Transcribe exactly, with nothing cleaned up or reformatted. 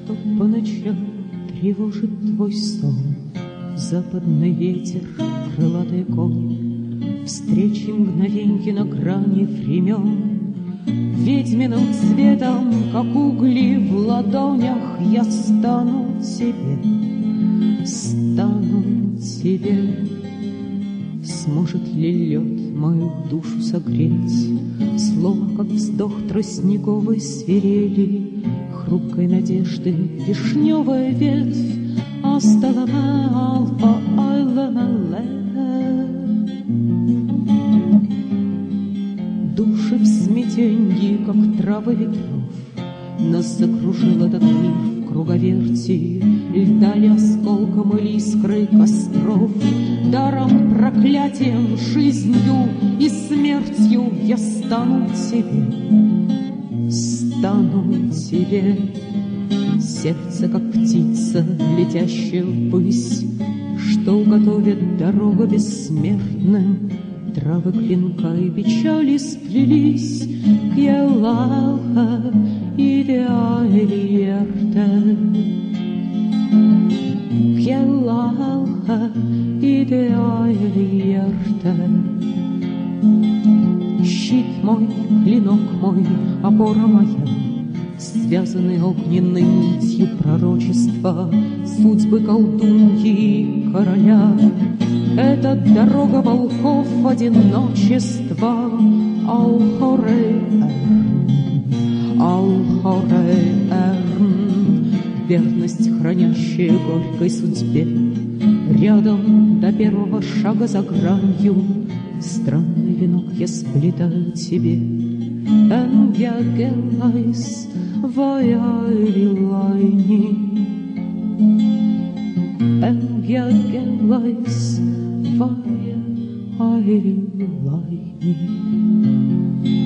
Что по ночам тревожит твой сон? Западный ветер, крылатые кони, встречи мгновеньки на грани времен. Ведьминым цветом, как угли в ладонях, я стану тебе, стану тебе. Сможет ли лед мою душу согреть? Слово, как вздох тростниковой свирели, хрупкой надежды вишневая ветвь осталась алфа айленале. Души в смятенье, как травы ветров, нас закружил этот мир в круговерти, льдали осколком или искры костров. Даром, проклятием, жизнью и смертью я стану тебе, стану тебе. Сердце, как птица, летящая ввысь, что уготовит дорога бессмертным. Травы клинка и печали сплелись, Кьелалха идеалиерте, Кьелалха идеалиерте. Щит мой, клинок мой, опора моя, связаны огненной нитью пророчества судьбы колдуньи и короля. Это дорога волков одиночества. Ал-Хорей-Эрн, Ал-Хорей-Эрн, верность, хранящая горькой судьбе. Рядом до первого шага за гранью странный венок я сплетаю тебе. En jag gelais vad jag vill lajni, en jag gelais vad jag vill lajni.